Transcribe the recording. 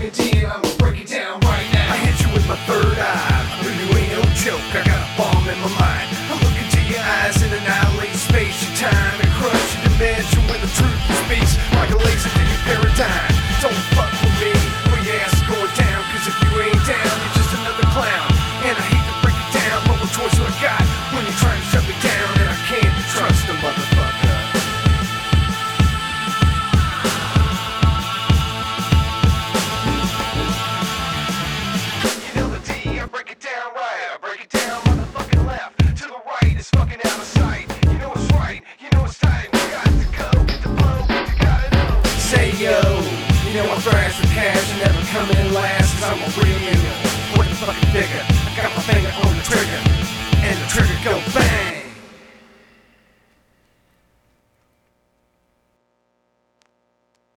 fucking D, I'ma break it down right now. I hit you with my third eye, but you ain't no joke. I got a bomb in my mind. I look into your eyes and annihilate space, your time, and crush your dimension when the truth speaks like a laser to your paradigm. Don't fuck with me when your ass is going down, cause if you ain't down, you're just another clown. And I hate to break it down, but what choice do I got when you're trying to shut me down and I can't trust a motherfucker? You know the D, I break it down right, I break it down motherfucking left. To the right, it's fucking out of sight. You know it's right, you know it's time. You got to go, get the flow, you gotta know. Say yo, you know I thrash with cash and never come in last, cause I'm a real nigga. What the fucking figure? I got my finger on the trigger, and the trigger go bang.